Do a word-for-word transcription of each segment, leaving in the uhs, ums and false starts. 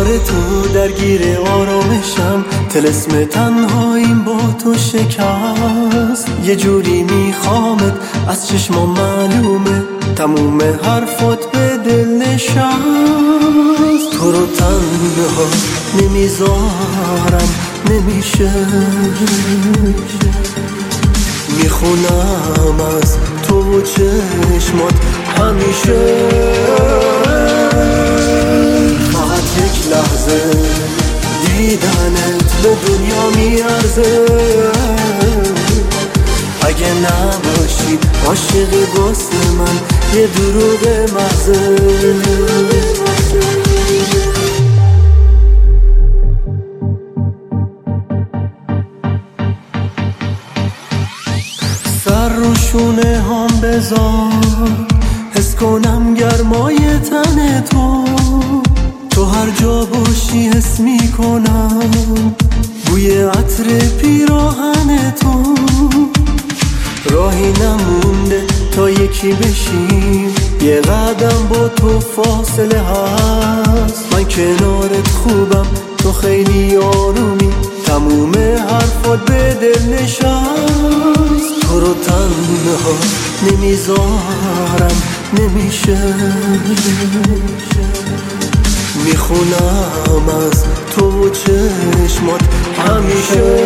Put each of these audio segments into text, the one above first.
کنار تو درگیر آرامشم، طلسم تنهاییم با تو شکست. یه جوری میخوامت از چشمام معلومه، تموم حرفات به دل نشست. تو رو تنها نمیذارم، نمیشه. میخونم از تو و چشمات همیشه. فقط یک لحظه دیدنت به دنیا میارزه. اگه نباشی عاشقی واسه من یه دروغ محضه. سر رو شونه هم بذار، حس کنم گرمای تن تو. تو هر جا باشی حس میکنم بوی عطر پیراهن تو. راهی نمونده تا یکی بشیم، یه قدم با تو فاصله هست. من کنارت خوبم، تو خیلی آرومی، تموم حرفات به دل نشست. تو رو تنها نمیذارم، نمیشه. میخونم از تو و چشمات همیشه.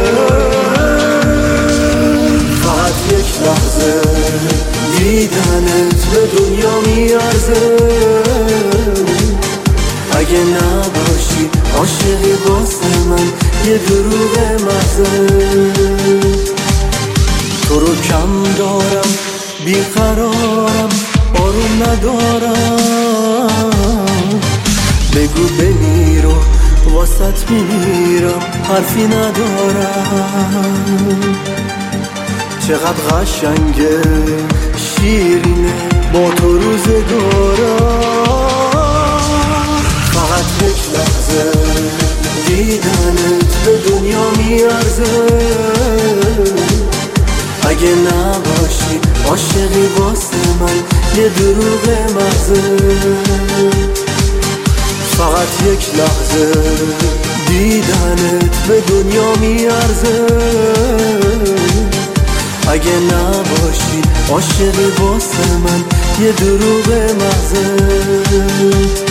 فقط یک لحظه دیدنت به دنیا میارزه. اگه نباشی عاشقی واسه من یه دروغ محضه. تو رو کم دارم، بیقرارم، آروم ندارم. بگو بمیر و واسط میمیرم، حرفی ندارم. چقدر قشنگه، شیرینه با تو روزگارم. فقط یک لحظه دیدنت به دنیا میارزه. اگه نباشی عاشقی واسه من یه دروغ محضه. فقط یک لحظه دیدنت به دنیا میارزه. اگه نباشی عاشقی واسه من یه دروغ محضه.